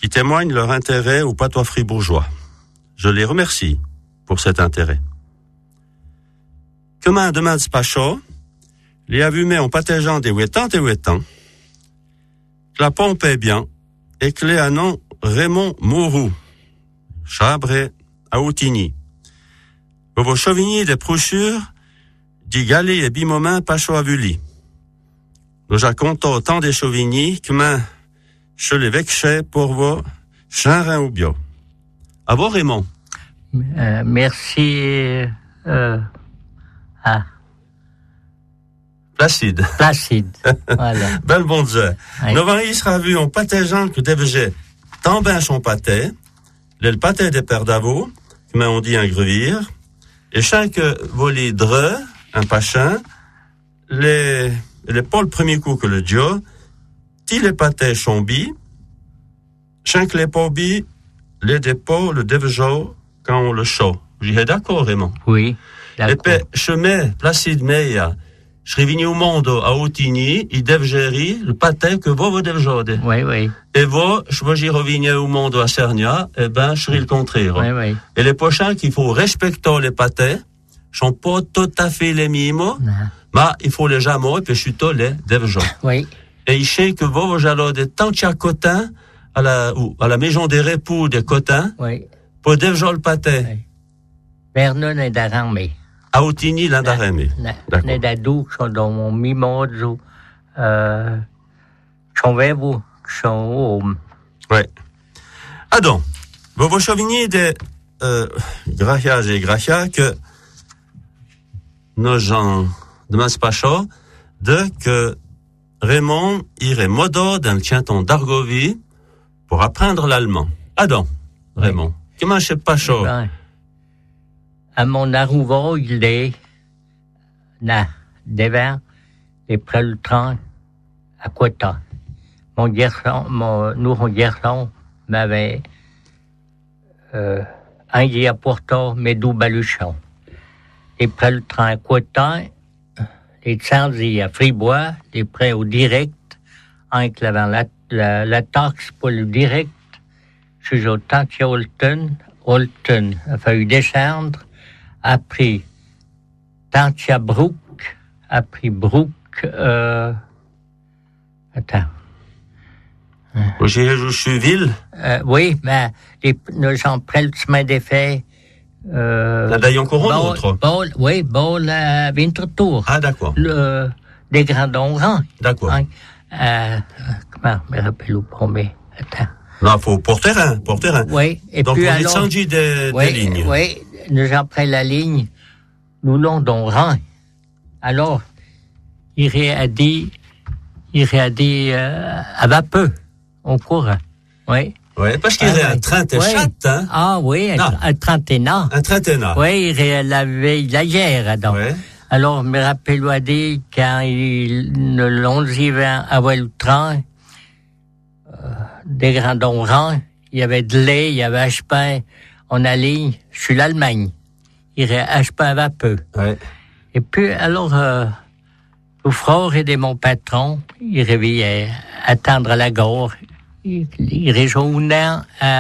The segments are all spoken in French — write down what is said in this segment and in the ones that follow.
qui témoignent leur intérêt au patois fribourgeois. Je les remercie pour cet intérêt. Comment demain de Pacho, les a vu en patégeant des ouétants, que la pompe est bien, et que les anon Raymond Mourou, Chabré, à Outigny. Vos chauvigny des prouchures, dit Galé et Bimomin Pacho à Vully. Nous racontons autant des chauvigny que main, je les vexais pour vos chanrin ou bio. À vous, Raymond. Merci, Placide. Voilà. Bel bon Dieu. Oui. Nous avons sera vu en patégeant que devait tant ben son pâté, le pâté des pères d'avaux, comme on dit un grevire, et chaque volet dreux, un pachin, les pas le premier coup que le dio, ti les pâtés chombi, chaque les pobi, les dépôts, le devjo, quand on le chaud. J'y ai d'accord, Raymond. Oui, d'accord. Et puis, chemin, Placide Meia, je suis venu au monde à Outigny, il dev gérer le pâté que vous devez jouer. Oui. Et vous, je vais revenir au monde à Cernia, je serai le contraire. Oui. Et les prochains qu'il faut respecter les pâtés, sont pas tout à fait les mêmes, mais il faut les jamais, et puis je suis tous les devez jouer. Oui. Et il sait que vous allez de tant de Cotin, à la maison des repos des Cotins, Oui. pour devez jouer le pâté. Oui. Vernon est d'armée. À Outigny, l'Andarémé. D'accord. Ne da dou, sont dans mon mimozo, sont vevo, sont homme. Ouais. Ah donc, vous chauvigny des gracia que nos gens demain pas chaud de que Raymond irait modo dans le canton d'Argovie pour apprendre l'allemand. Ah donc, Raymond, comment je sais pas chaud? Ben, à mon arrivée, il est devant les près le train à Quota. Mon garçon m'avait envoyé à Porto, mais d'où baluchon. Et près le train à Quota, les Tsanzi à Fribois, les prêts au direct, avec la taxe pour le direct, je suis au Tantia Holton, a fallu descendre, après Tantia Brook, après Brook, Je suis ville. oui, mais nos gens prennent le chemin des faits. Là, d'ailleurs, encore un autre. Bol Winterthur. Ah, d'accord. Des Grandons-Rangs. D'accord. Comment me rappelle au premier? Attends. Non, faut pour terrain. Oui, et donc, puis on alors. est changé des lignes. Oui, nous après la ligne, nous l'ont dans rang. Alors, il a dit, à vapeur, on court. Oui. Oui, parce qu'il y a un train de chatte, hein. Ah oui, un trentenaire. Un trentenaire. Oui, il avait la guerre, donc. Oui. Alors, me rappelle a dit, quand il ne l'onzive avant le train, des grands rangs, il y avait de lait, il y avait H-pain, on allait sur l'Allemagne. Il y avait H-pain à vapeur. Ouais. Et puis, alors, le frère et mon patron, il réveillait attendre à la gare. Il rejoignait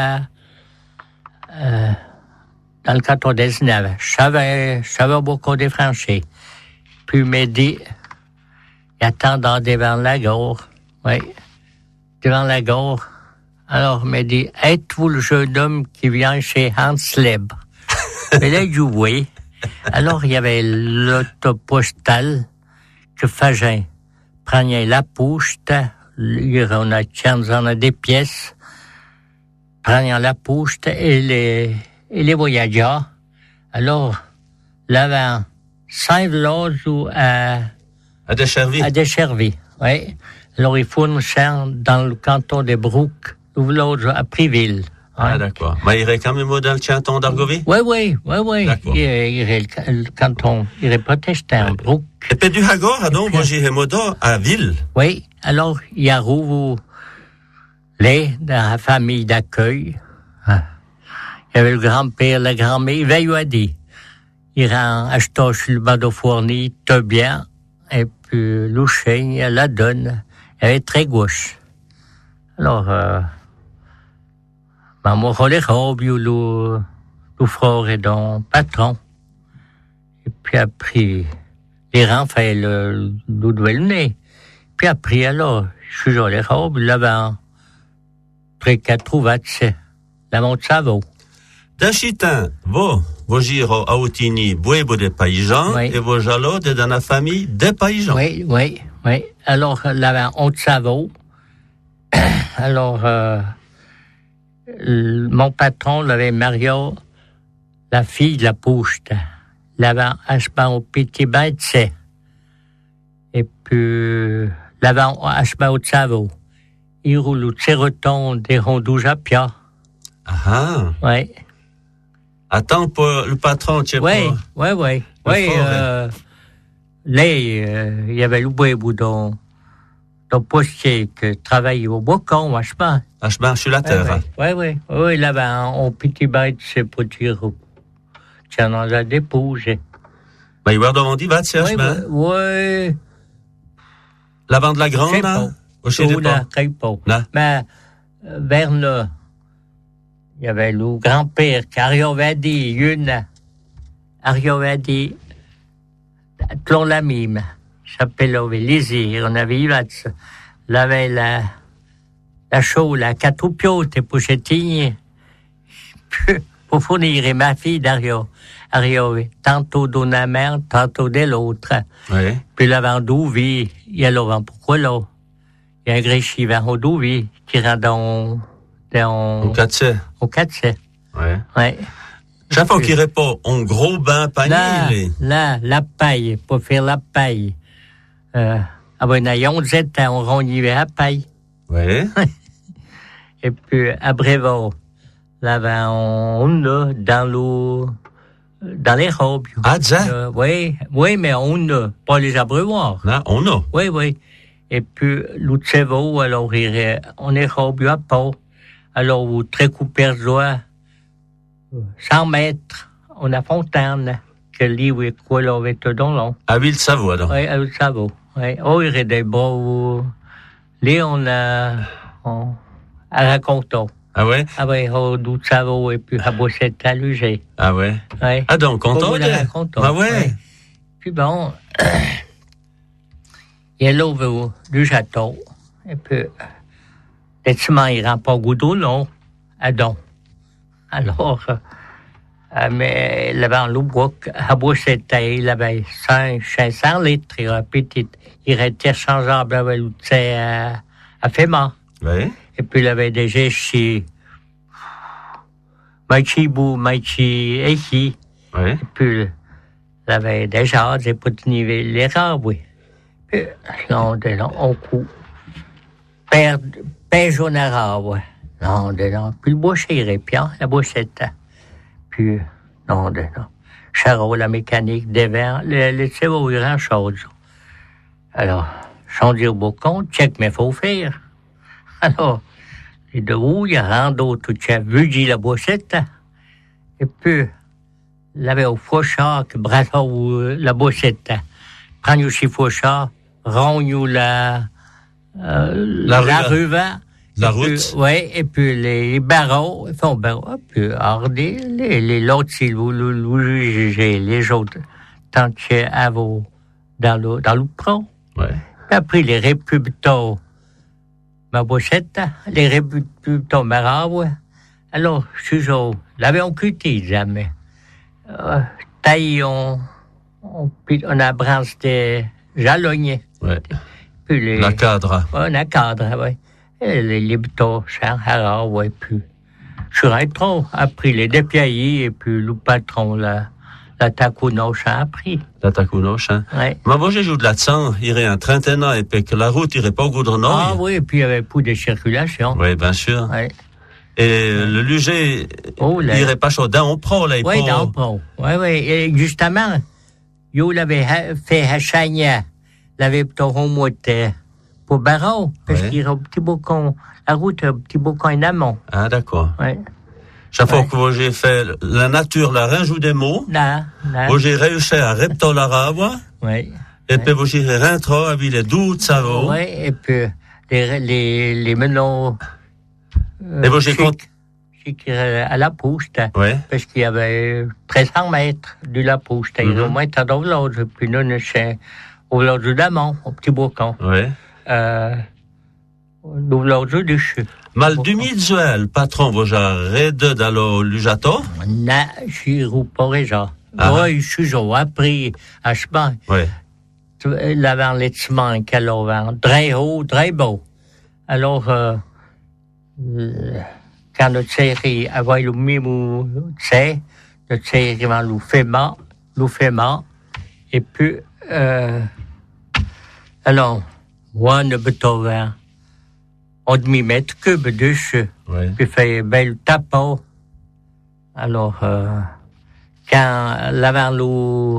dans le canton des Neves. Je savais beaucoup de français. Puis, il m'a dit, il attendait devant la gare. Oui, devant la gare. Alors, il m'a dit, êtes-vous le jeune homme qui vient chez Hans Leb? Mais là, il dit oui. Alors, il y avait l'autopostale que faisait. Prenait la poste, on a des pièces, prenait la poste et les voyageurs. Alors, là, 5 villages à Deschervy. Oui. Alors, il faut nous faire dans le canton de Brook, le village à Priville. Ah, d'accord. Mais il irait quand même dans le canton d'Argovie? Oui. D'accord. Il irait le canton, il irait protestant, Brook. Et puis du Hagor, donc, moi, j'irai modo à Ville. Oui. Alors, il y a dans la famille d'accueil. Il y avait le grand-père, la grand-mère, il veille à dire. Il rend acheter sur le bas de fourni, tout bien, et puis le chien, la donne, elle est très gauche. Alors, Maman, les robes, le frère et don patron. Et puis après, les rangs fait le double nez. Puis après, alors, je suis dans les robes, là-bas, près 80, la monte Savo. D'achitin, vos giro a Outini, buebo des paysans, oui. Et vos jalots de dans la famille des paysans. Oui. Alors, là-bas, on Savo. Alors, mon patron, l'avait Mario, la fille de la Pouchte. Là-bas, Ashba au petit bête, c'est. Et puis, là-bas, Ashba au Savo. Il roule au Tsereton des rondouges à Pia. Ah. Oui. Attends, pour le patron, tu sais pas. Oui. Là, il y avait le Bouébou dans postier que travaillait au Bocon, Ashba. Ashba, sur la terre. Oui, là-bas, on petit bête, c'est pour dire, tiens, on a déposé. Ben, il va demander, va, c'est Ashba? Oui. La bande de la grande, là? Je sais pas. Mais, vers là, il y avait le grand-père qui avait dit, la mime, s'appelait Lizzie, on avait eu l'avait la chaux, la catopiote pour chétigner, pour fournir ma fille d'Ario, tantôt de la mère, tantôt de l'autre. Oui. Puis l'avant d'Ouvi, il y a l'avant pourquoi là? Il y a un gréchi vers d'Ouvi qui rend dans au 4C. Au 4C. Ouais. Chaque fois qu'il répond, on gros bain panier. Là, la paille, pour faire la paille. On a 11 ans, on renivait la paille. Oui. Et puis, à Brévaux, là, on a dans les robes. Ah, ça? Oui, mais on a, pas les abreuvoirs. Là, on a. Oui. Et puis, l'Utsevo, alors, on est robes à peau. Alors, vous très coupez joie, 100 mètres, on a fontaine, que lui, oui, quoi, là, avec tout dans l'eau. À Ville-Savoie, donc. Oui, à Ville-Savoie. Oui. Oh, il y a des beaux, là, on raconté. Ah ouais? Ah ouais, au Ville-Savoie, et puis à Bossette à Lugé. Ah ouais? Oui. Ah donc, content de? Ah ouais? Puis bon, il y a l'eau du château, et puis, effectivement, il rend pas goût d'eau, non, à don. Alors, mais là-bas, le bois, à Bossette, il avait 500 litres, il était interchangeable avec le à Fema. Oui. Et puis, il avait des gestes chez Maïchi, Echi. Oui. Et puis, il avait des jazz, et pour tenir les robes, oui. Puis, là, on coupe. Père jaune arabe, ouais. Non. Puis le boucher, puis la bouchette. Puis, non. Charot, la mécanique, des verres, le cerveau, il rend chose. Alors, sans dire beaucoup, check, mais faut faire. Alors, les deux roues, il y a un d'autres, tu as vu, dit la bouchette. Et puis, il avait au fauchard, que brassard, la bouchette. Prends aussi fauchard, rend la rue. La route. Oui, et puis les barreaux, ils font barreaux, puis order, les autres, s'ils vous jugez, les autres, tant que à vous, dans le prend. Ouais. Après, les républicains, ma bochette, les républicains marabouts, alors, je suis l'avions cuté, jamais. Taille, on a branché des jalonniers. Ouais. Puis la cadre. Ouais, la cadre, oui. Et les boutons, Saint-Hara, ouais, puis. Je suis rentré, après les dépiaillis, et puis le patron, la Takounoche a appris. La Takounoche, hein? Oui. Mais moi, j'ai joué de là-dedans, il y aurait un trentaine et puis que la route irait pas au goudron. Ah oui, et puis il y avait plus de circulation. Oui, bien sûr. Oui. Et le Luger, il irait pas chaud. Dans on prend, là, il oui, dans on prend. Oui. Et justement, il l'avait fait à Chagna, l'avait plutôt remonté pour Barreau, parce qu'il y a un petit boucan, la route a un petit boucan en amont. Ah, d'accord. Oui. Chaque fois que j'ai fait la nature, la rajout des mots, j'ai réussi à repter la rave, oui. Et puis j'ai rentré avec les doutes, ça va. Oui, et puis les menons. Et j'ai à la Pouste, parce qu'il y avait 1300 mètres de la Pouste. Il y a au moins tant d'ouvlage. Puis nous, nous sommes au village d'Amont, au petit Bourcon. Oui. L'ouvlage du chute. Mal du Midzuel, patron, vous avez d'allo Lujato? Non, je suis pas déjà. Oui, je suis appris à chemin. Oui. L'avant les chemins qu'elle a très haut, très beau. Alors, quand notre série avait le même, tu sais, notre série va nous fait mal, et puis, alors, moi, ne Beethoven, on demi-mètre cube dessus, puis fait bel tapot. Alors, quand l'avant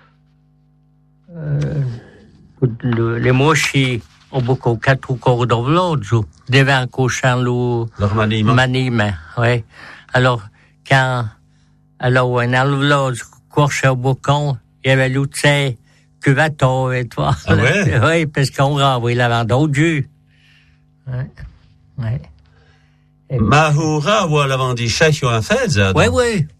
les mochis ont beaucoup quatre corps d'ouvlage, devant cochon leur maniement, oui. Alors, quand, alors, un ouvlage couche au boucon, il y avait l'outil, cuvato, et toi. Ah ouais? Oui, parce qu'on renvoie l'avant d'autres jus. Oui. Mahura, ou l'avant dit chèque ou un fait, ça? Oui.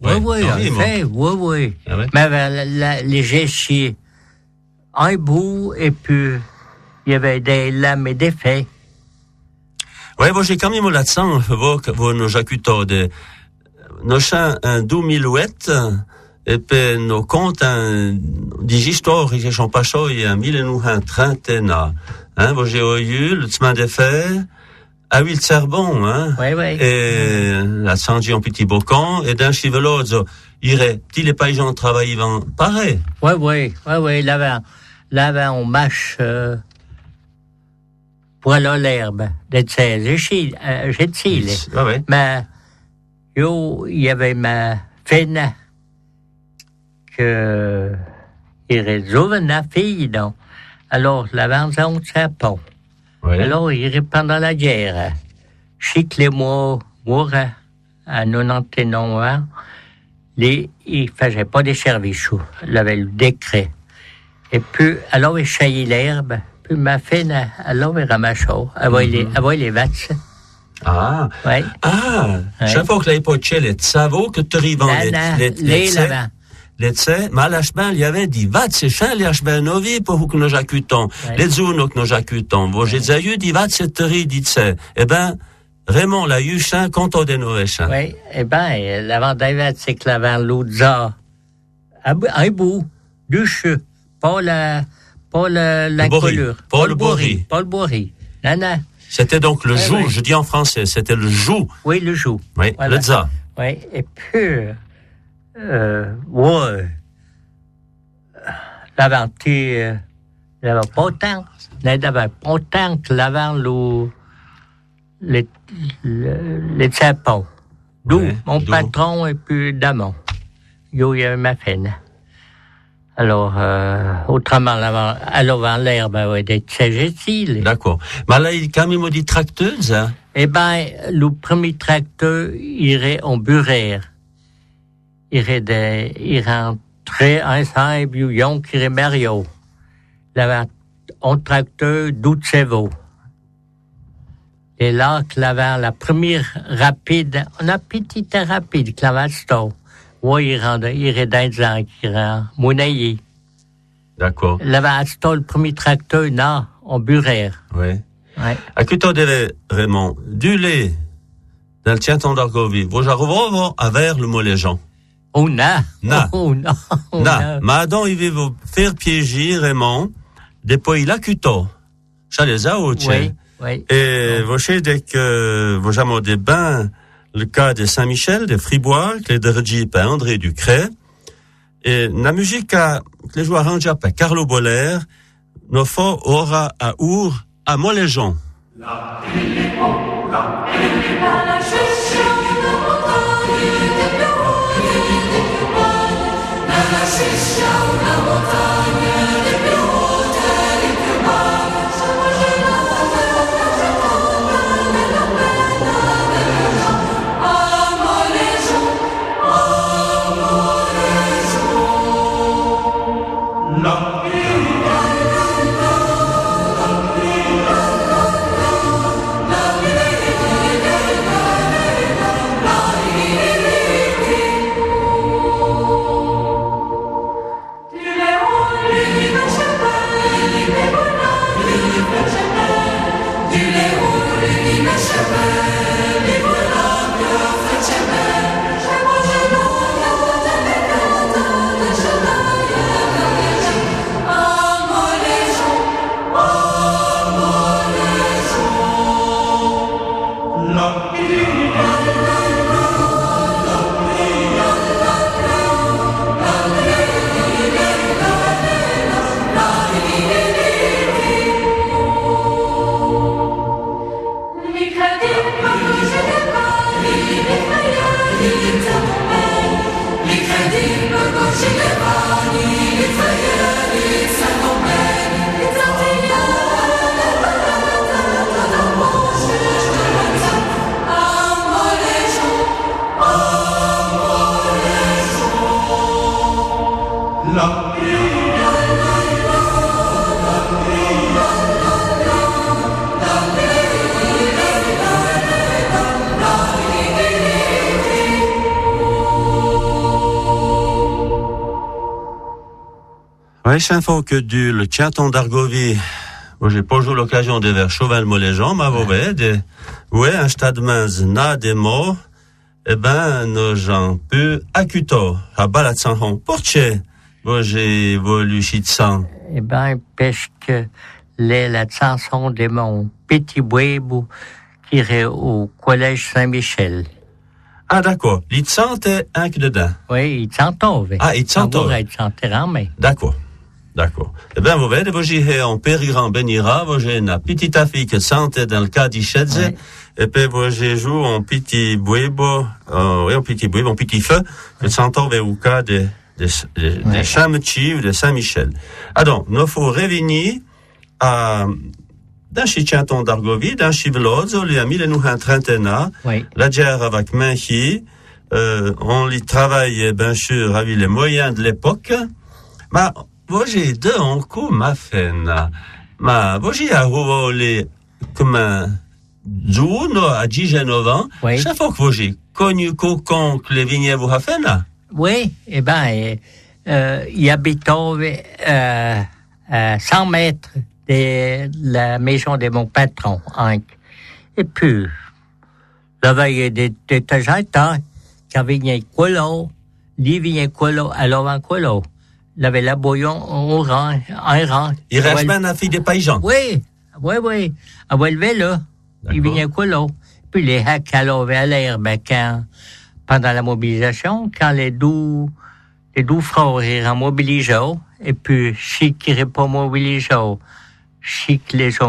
Mais les gestes, un bout, et puis, il y avait des lames et des faits. Oui, bon, j'ai quand même là-dedans, vous nous accutons de, nos chants, un 2008, et puis nos comptes, des histoires, ils sont pas chauds, il y a 1930, hein, bon, j'ai eu le chemin des faits, à huile Serbon, hein. Oui. Et la Sanji en petit bocan, et d'un chivelozo, irait, petit les paysans travaillent, pareil. Oui, là, on mâche, pour aller à l'herbe, d'être j'ai de mais, il y avait ma fenne, que, il résout la fille, donc. Alors, l'avant, on sait pas. Oui. Alors, pendant la guerre, chic les mois, à 91 ans, il faisait pas des services, il avait le décret. Et puis, alors, il chaillit l'herbe, puis ma fille, alors, il ramasse, avant les vaches. Ah. Oui. Ah. Chaque fois que l'avait pas de les savots que tu arrives en les l'avant. Les tse, mais à l'achebin, il y avait dit, va tse chan, les achebin novi, pour que nous accutons. Les zounos que nous accutons. Bon, j'ai déjà eu, dit, va tse teri, dit tse. Eh ben, Raymond, la eu chan, content des nouvelles chan. Oui, eh ben, l'avant d'Avet, c'est que l'avant l'ouza, un bout, du cheveu, pas la colure. Paul Bory. Nana. C'était donc le joug, je dis en français, c'était le joug. Oui, le joug. Oui, voilà. Le za. Oui, et puis, l'avant, il n'y avait pas tant. Il n'y avait pas tant que l'avant, les sapons. D'où mon patron et puis Damon. Il y avait ma fenne. Alors, autrement, l'avant l'herbe, des tségétiles. D'accord. Mais là, quand même dit tracteuse, hein? Eh ben, le premier tracteur irait en burère. Il rentrait un bouillon qui irait Mario. L'avant, un tracteur d'Outsevo. Et là, la première rapide, on a petite rapide, clavasto. Oui, il irait d'un qui rend Mounaillé. D'accord. L'avant, le premier tracteur, non, en burère. Oui. À que tu devais, Raymond, du lait, dans le tien ton d'Argovie, vous arriverez à vers le mot les gens. Oh, non. Mais donc, il va vous faire piéger, Raymond, depuis la cuto. Ça les a ou Oui. Et vous savez, dès que vous avez des bains, le cas de Saint-Michel, de Fribourg, les de Regip à André Ducret, et la musique que les joueurs arrangés par Carlo Boller, nos forts aura à Our, à Moléjon. Oui, chaque fois que du le tchaton d'Argovie, moi j'ai pas eu l'occasion de voir Chauvel-Moléjean, ma voved, ouais, un stade mince, na des mots, eh ben, nos gens pu accuto, à balatsanhon, pourquoi, moi j'ai voulu chitsan. Eh ben, parce que la chanson de mon petit bouébou qui irait au collège Saint-Michel. Ah, d'accord. Il chantait un que dedans. Oui, il chantait. Ah, il chantait. Il chantait en mai. D'accord. D'accord. Eh bien, vous voyez, vous j'ai en périran benira, vous j'ai une petite fille qui chantait dans le cas d'Ichedze, et puis vous j'ai joué en petit bouébo, en petit feu, qui chantait au cas de Chamchi ou de Saint-Michel. Alors, nous faut revenir à, d'un chanton d'Argovie, d'un chivelozo, les amis, nous un trentaine, la guerre avec Menchi, on y travaille, bien sûr, avec les moyens de l'époque, mais, moi, j'ai deux en coup, ma fena. Ma, moi, j'ai arrêté comme un Juno à 19 ans. Oui. Chaque fois que j'ai connu quelqu'un que les vignes vous a fait là. Oui, eh ben, il habitait à 100 mètres de la maison de mon patron, Hank. Et puis, la veille de temps, quand venait Colo, lui venait Colo, alors en Colo. Il avait la bouillon au rang, un rang. Il reste même la fille des paysans. Oui. À Welvé, là. Il venait quoi, là? Puis les hacks à l'herbe, pendant la mobilisation, quand les deux frères étaient mobilisés, et puis, si qui n'étaient pas mobilisés, si que les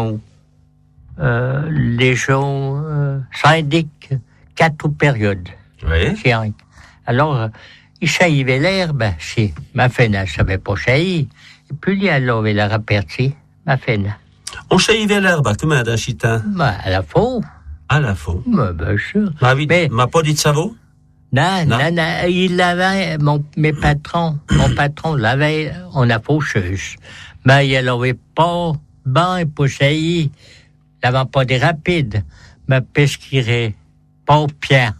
gens syndiquent 4 périodes. Oui. Alors, il chaillait l'herbe, si ma fena, je savais pas chaillir. Et puis, il a levé la rapertie, ma fena. On chaillait l'herbe, comment d'un chitin? À la faux. À la faux. Bien sûr. M'a pas dit de savon? Non, il l'avait, mon patron l'avait, on a faucheuse. Mais il l'avait pas, pour chaillir. Il n'avait pas des rapides. Mais parce qu'il est pas bien.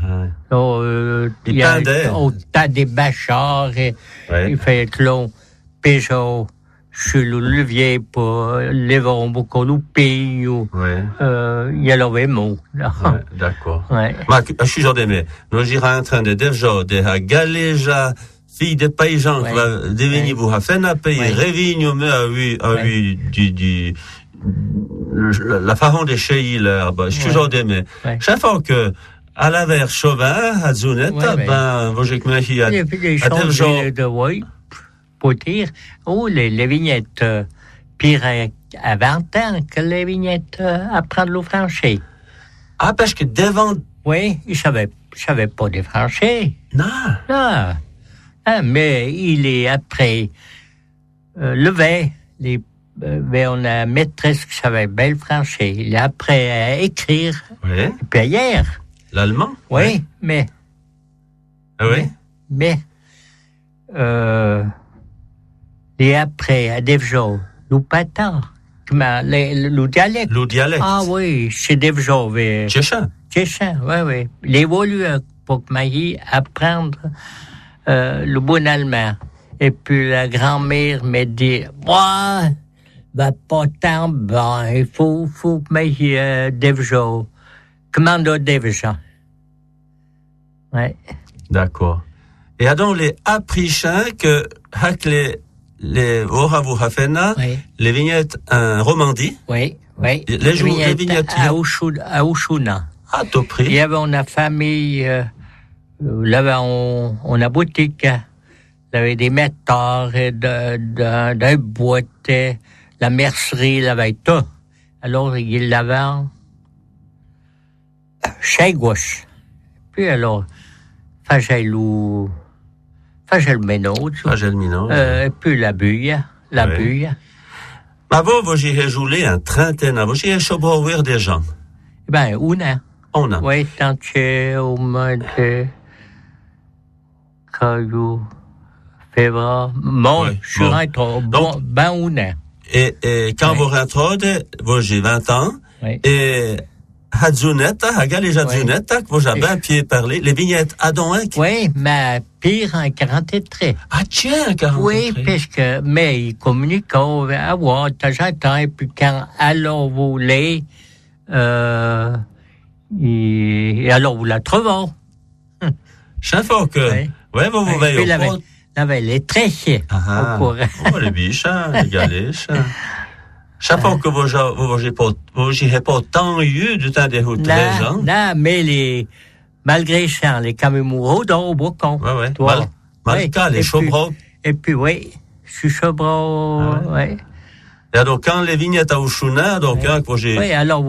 Il y a autant des bachards et il fait long Peugeot sur le levier pour les vendre beaucoup de pays ou il y a le mot. D'accord. Je suis genre d'aimer. Nous j'irai en train de déjà de galéja fille de paysans qui va devenir vous a fait un pays revigne mais a eu du la façon de chez l'herbe. Je suis genre d'aimer. Chaque fois que à la vers Chauvin, à Zunetta, ben, vous j'ai qu'il a des gens de pour dire, les vignettes, pire à 20 ans que les vignettes à prendre le franchi. Ah, parce que devant. Oui, je savais pas des franchis. Non. Ah, mais il est après, levé, on a maîtresse qui savait belle franchi. Il est après à écrire. Oui. Et puis hier. L'allemand? Oui, mais. Ah oui? Mais. Et après, à Devjo, nous patins. Le dialecte. Le dialecte. Ah oui, c'est Devjo. Tchéchin. Oui. Il évolue pour que Maï apprendre le bon allemand. Et puis la grand-mère m'a dit, va pas tant bien, il faut que Maï Devjo. Commando Devjo. Ouais. D'accord. Et donc les apprichins que les Oravu Hafena, les vignettes en Romandie. Oui. Les vignettes à Ouchouna. À tout prix. Il y avait une famille, là on a boutique, il y avait des métaux, d'un boîte, la mercerie, il y avait tout. Alors il l'avait chez gauche. Puis alors, faisait le ménage. Et puis la bulle. Mais vous j'ai joué un trentaine, vous j'ai choisi des gens. Eh ben, on a. Oui, tant que au moins de caillou février, mars, je suis rentré ben ou non. Et quand vous rentrez, vous j'ai 20 ans, et Hadzunetta, Hagal et Hadzunetta, que vous avez un pied parlé, les vignettes à donc. Oui, mais pire en 43. Ah, tiens, 43. Oui, parce que, mais ils communiquent à voir, de temps en temps, et puis quand, alors vous voulez, et alors vous la trouvez. Chaque fois que, vous veillez au fond. Là, les tréchés, au courant. Oh, les biches, les galiches. Chaque fois que vous n'avez pas tant eu du temps des routes, non, mais malgré ça, les camémouraux dans au bocon. Malgré les chobros. Et puis, je suis chobro, Et alors, quand les vignettes à Ouchouna, donc, quand j'ai... Oui, alors,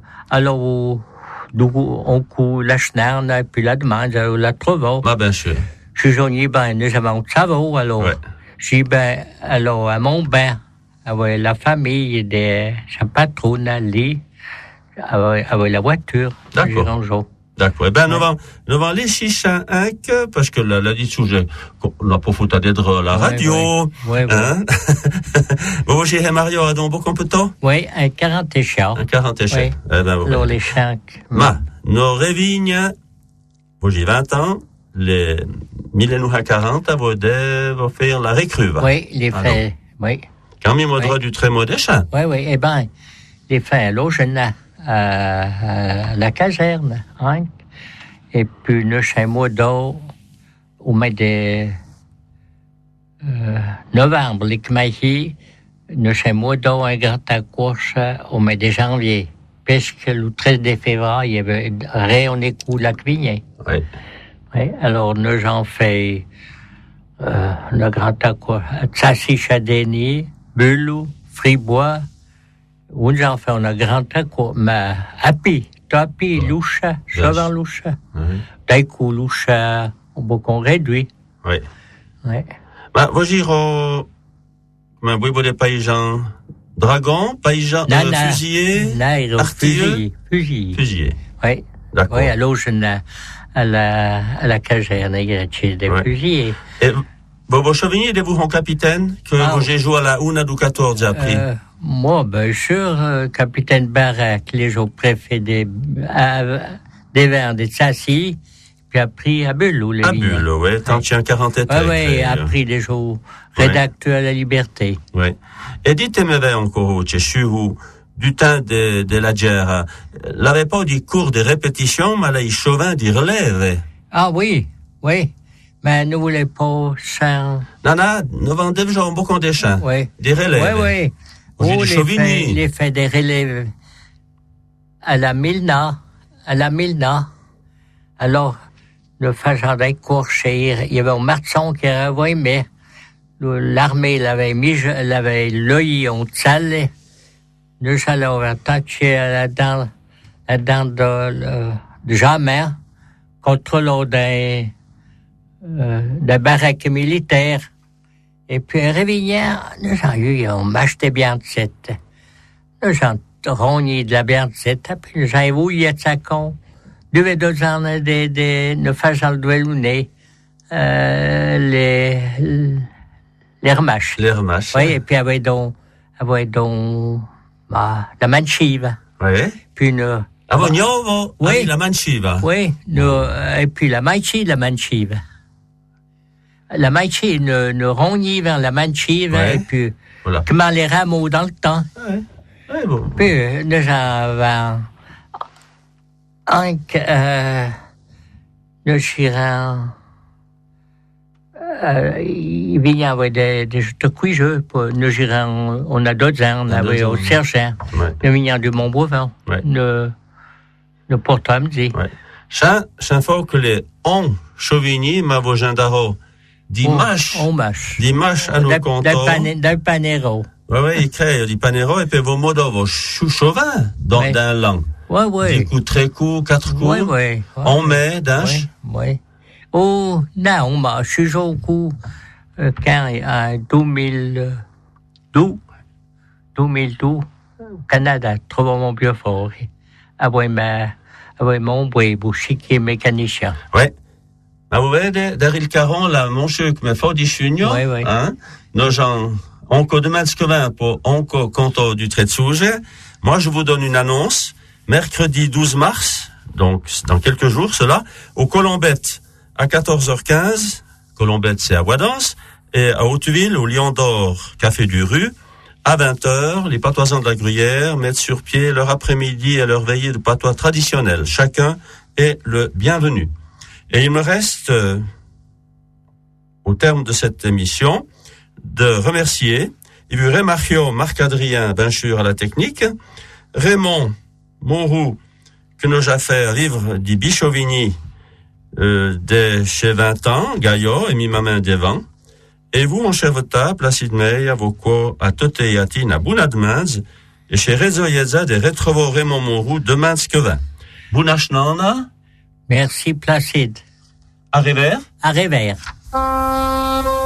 on coule la chenarne, et puis la demande, la trouve. Ah, bien sûr. Je suis joigné, nous avons savon, alors. J'ai, alors, à mon bain, avec la famille de sa patronne, Ali, avec la voiture. D'accord. D'accord. Eh ben, nous allons aller chicha parce que là, dit-tu, la profita d'être la radio. Hein? Vous, j'ai Mario à Dombo, qu'on peut temps? Oui, un 40 échants. Un 40 échants. Eh ben, alors, les chants. Nos révignes, vous, j'ai 20 ans, les millénaires 40, vous faire la récrue. Oui, les faits, Quand même, droit du très modeste. Oui, eh ben, les faits, là, je n'ai à la caserne, hein. Et puis, nous, chez moi, au mois de novembre, les Kmahi, nous, chez moi, un grand course au mois de janvier. Puisque le 13 février, il y avait rien écoute la cuisine. Oui. Oui, alors, nous, j'en fais le grand course, Tsassi Chadeni, Bulou, Fribois, où j'en fais un grand course, mais Tapi, Loucha, Chauvin Loucha. Taïkou Loucha, on peut qu'on réduit. Oui. Vous direz, vous des paysans, dragons, paysans, fusillés, fusillés. Oui. D'accord. Oui, alors, à la caserne, il y a des fusillés. Et vous Chauvigny, vous en capitaine, que vous j'ai joué à la 1 du 14 après? Moi, bien sûr, capitaine Barak, les jours préfets des vins de Tsassi, puis après à Bulle, les à Bulle, tant qu'il y a un 40 états. Oui, après les jours rédacteurs à la liberté. Oui. Et dites-moi encore, je suis où, du temps de la guerre, l'avait pas du cours de répétition, mais là, il chauvin d'y relève. Ah oui. Mais nous voulons pas ça. Non, nous vendons déjà beaucoup de champs. Oui. Des relèves. Oui. Les faits des relèves à la Milna. Alors, le faisant cours chez, il y avait un marchand qui avait envoyé, mais l'armée l'avait l'œil en salle. Nous allons attacher là-dedans de jamais contre l'eau des baraques militaires. Et puis, un réveillard, nous avons eu, on m'achetait bien de cette. Nous avons rogné de la bien de cette, puis nous avons eu, il y a de sa con. 2 ans nous faisons le doulouné, les remaches. Les remaches. Oui, et puis, avec donc, la manchive. Oui. Puis, nous. Oui. La manchive. Oui, et puis, la manchive. La manchive, nous rogné vers la manchive, et puis, comment les rameaux dans le temps. Oui, bon. Puis, nous avons, nous chirons, il vient avec des cuiseux, nous chirons, on a d'autres ans, on avait au sergent, nous venions du Mont-Breuvin, nous portons à midi. Chaque fois que les Chauvigny, ma vos gendaro, Dimanche à nos comptes. D'un panero. Oui, il crée du panero et puis vos mots vos chauvin dans la langue. Oui. Des coups, 3 coups, 4 coups. Oui. On met, d'âge. Oui. Oh, non, je suis au coup, quand, en 2012, au Canada, trouve mon vieux fort, avec mon bouchiquier mécanicien. Oui. Ma vous vede, der il caron, la monchuk me fodi chugno, Oui. hein, nos gens, onco demain scovin pour onco conto du trait de sujet. Moi, je vous donne une annonce. Mercredi 12 mars, donc dans quelques jours, cela, au Colombette, à 14h15. Colombette, c'est à Ouadans. Et à Hauteville, au Lion d'Or, Café du Rue, à 20h, les patoisans de la Gruyère mettent sur pied leur après-midi et leur veillée de patois traditionnels. Chacun est le bienvenu. Et il me reste, au terme de cette émission, de remercier Yves Mario Marc-Adrien Binchur à la technique, Raymond Mourou, que nous a fait vivre di Bichovigny, dès chez 20 ans, Gaillot, et mis ma main devant. Et vous, mon cher Vota, Placide Mey, à vos quoi, à Tote et Atine, à Bounadmans, et chez Rezo Yeza, des Retrovo Raymond Mourou, de Manskevin. Bounachnana. Merci, Placide. À Revers. À Revers.